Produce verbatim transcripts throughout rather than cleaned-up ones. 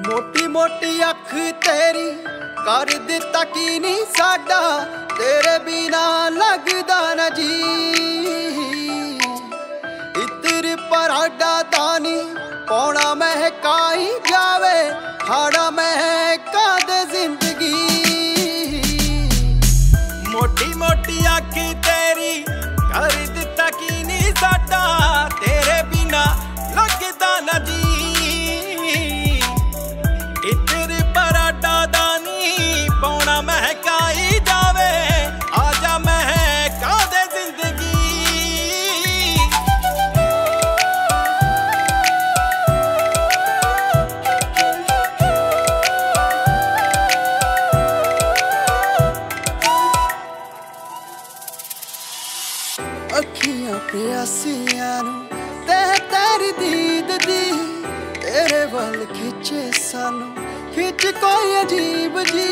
मोटी मोटी अख तेरी कर दिता की नहीं साडा, तेरे बिना लगदा न जी। इत्र पराडा दानी पौना महकाई जावे, हाड़ा महका दे जिंदगी। मोटी मोटी अख तेरी कर दिता की नहीं साडा, तेरे बिना लगदा न जी। इत्र पराडा दानी पौना महकाई जावे, आजा महका दे जिंदगी। अखियां प्यासियां नू ते तेरी दीद दी, तेरे वल खिंचे सानू खिंच कोई अजीब जी।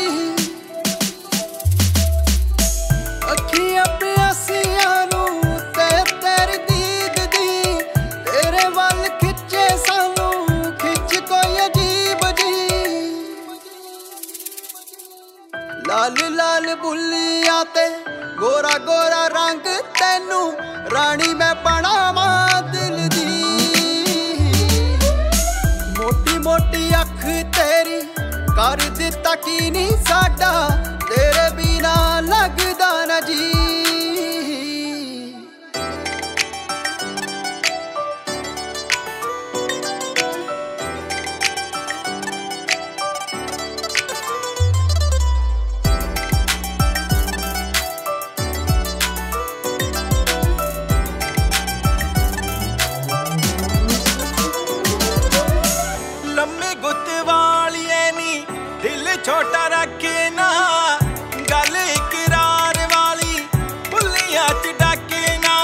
अखियां प्यासियां नू ते तेरी दीद दी, तेरे वल खिंचे सानू खिंच कोई अजीब जी। लाल लाल बुल्लियां ते गोरा गोरा रंग तेनू, रानी मैं बनावा दिल दी। मोटी मोटी अख तेरी कर दिता की नहीं साडा, तेरे बिना लगदा न जी। छोटा रखे ना गल इकरार वाली, बुल्लियां च डाके ना।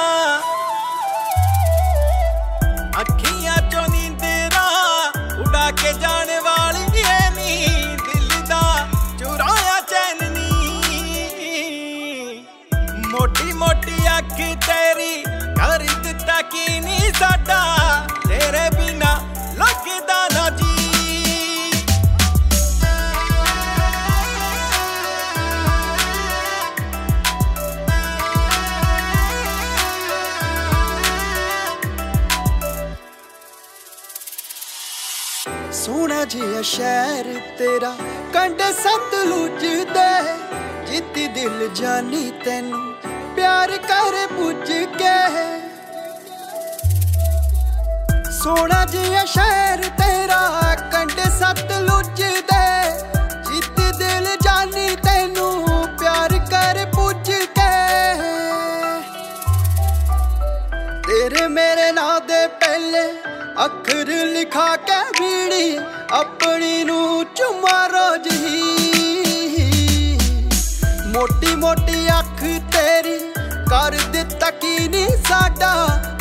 अखियां चो नींदरा उड़ा के जाने वाली है नी, दिल दा चुराया चैन नी। मोटी मोटी अख तेरी कर दिता की नहीं साडा, तेरे बिना लगदा ना जी। सोना जिहा शहर तेरा कंढे सतलुज दे, जित्ती दिल जानी तैनू प्यार कर पुज के। सोना जिहा शहर तेरा कंढे सतलुज दे, जित्ती दिल जानी तैनू प्यार कर पुज के। तेरे मेरे नां दे पहले अखर लिखा के बीड़ी, अपनी नू चुमा रोज ही। मोटी मोटी अख तेरी कर दिता की नहीं साडा,